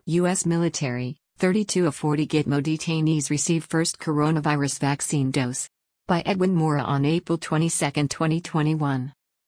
U.S. military, 32 of 40 Gitmo detainees receive first coronavirus vaccine dose. By Edwin Mora on April 22, 2021.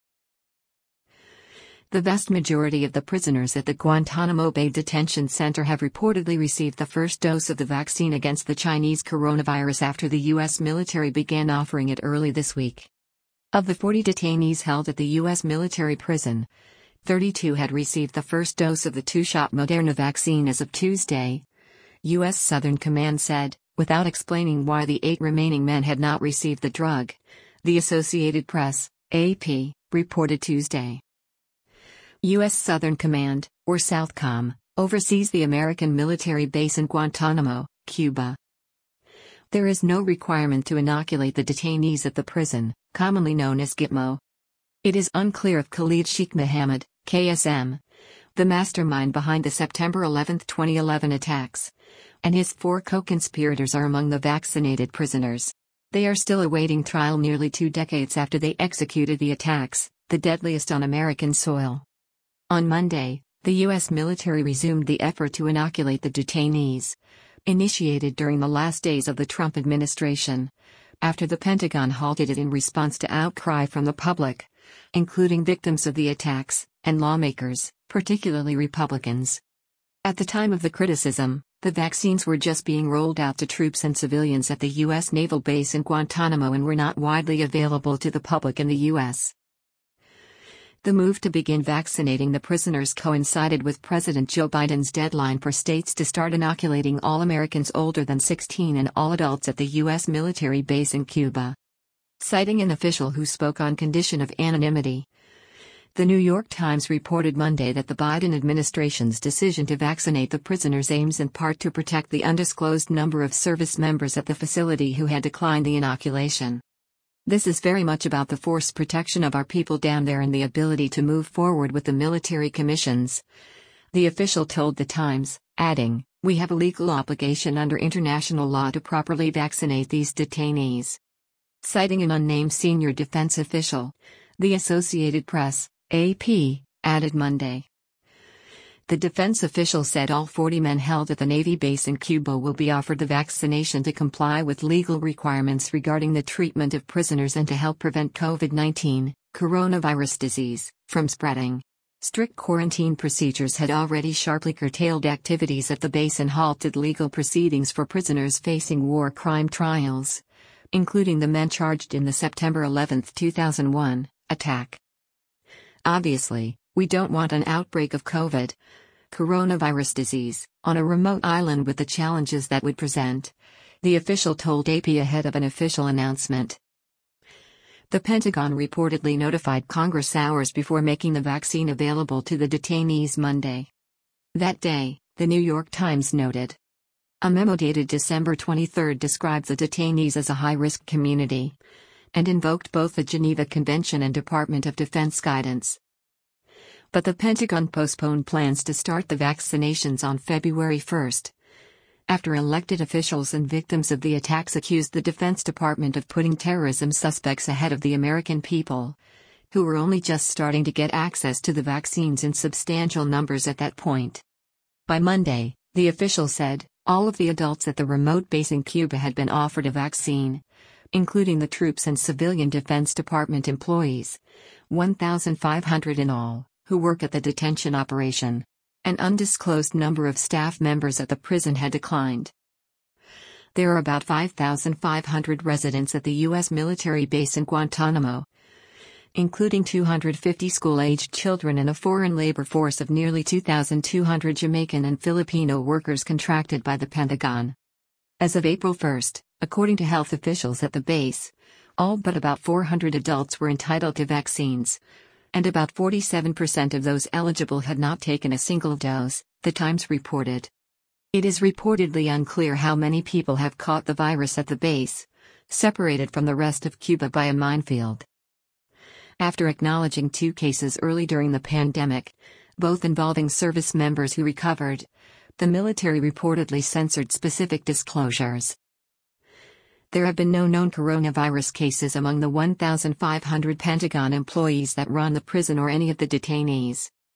The vast majority of the prisoners at the Guantanamo Bay Detention Center have reportedly received the first dose of the vaccine against the Chinese coronavirus after the U.S. military began offering it early this week. Of the 40 detainees held at the U.S. military prison, 32 had received the first dose of the two-shot Moderna vaccine as of Tuesday, U.S. Southern Command said, without explaining why the 8 remaining men had not received the drug. The Associated Press, AP, reported Tuesday. U.S. Southern Command, or SOUTHCOM, oversees the American military base in Guantanamo, Cuba. There is no requirement to inoculate the detainees at the prison, commonly known as Gitmo. It is unclear if Khalid Sheikh Mohammed, KSM, the mastermind behind the September 11, 2011 attacks, and his 4 co-conspirators are among the vaccinated prisoners. They are still awaiting trial nearly 2 decades after they executed the attacks, the deadliest on American soil. On Monday, the U.S. military resumed the effort to inoculate the detainees, initiated during the last days of the Trump administration, after the Pentagon halted it in response to outcry from the public, including victims of the attacks, and lawmakers, particularly Republicans. At the time of the criticism, the vaccines were just being rolled out to troops and civilians at the U.S. naval base in Guantanamo and were not widely available to the public in the U.S. The move to begin vaccinating the prisoners coincided with President Joe Biden's deadline for states to start inoculating all Americans older than 16 and all adults at the U.S. military base in Cuba. Citing an official who spoke on condition of anonymity, The New York Times reported Monday that the Biden administration's decision to vaccinate the prisoners aims in part to protect the undisclosed number of service members at the facility who had declined the inoculation. This is very much about the forced protection of our people down there and the ability to move forward with the military commissions, the official told The Times, adding, "We have a legal obligation under international law to properly vaccinate these detainees." Citing an unnamed senior defense official, the Associated Press, AP, added Monday. The defense official said all 40 men held at the Navy base in Cuba will be offered the vaccination to comply with legal requirements regarding the treatment of prisoners and to help prevent COVID-19, coronavirus disease, from spreading. Strict quarantine procedures had already sharply curtailed activities at the base and halted legal proceedings for prisoners facing war crime trials, including the men charged in the September 11, 2001, attack. Obviously, we don't want an outbreak of coronavirus disease, on a remote island with the challenges that would present, the official told AP ahead of an official announcement. The Pentagon reportedly notified Congress hours before making the vaccine available to the detainees Monday. That day, the New York Times noted. A memo dated December 23 described the detainees as a high-risk community, and invoked both the Geneva Convention and Department of Defense guidance. But the Pentagon postponed plans to start the vaccinations on February 1, after elected officials and victims of the attacks accused the Defense Department of putting terrorism suspects ahead of the American people, who were only just starting to get access to the vaccines in substantial numbers at that point. By Monday, the official said, all of the adults at the remote base in Cuba had been offered a vaccine, including the troops and civilian Defense Department employees, 1,500 in all, who work at the detention operation. An undisclosed number of staff members at the prison had declined. There are about 5,500 residents at the U.S. military base in Guantanamo, including 250 school-aged children and a foreign labor force of nearly 2,200 Jamaican and Filipino workers contracted by the Pentagon. As of April 1, according to health officials at the base, all but about 400 adults were entitled to vaccines, and about 47% of those eligible had not taken a single dose, the Times reported. It is reportedly unclear how many people have caught the virus at the base, separated from the rest of Cuba by a minefield. After acknowledging 2 cases early during the pandemic, both involving service members who recovered, the military reportedly censored specific disclosures. There have been no known coronavirus cases among the 1,500 Pentagon employees that run the prison or any of the detainees.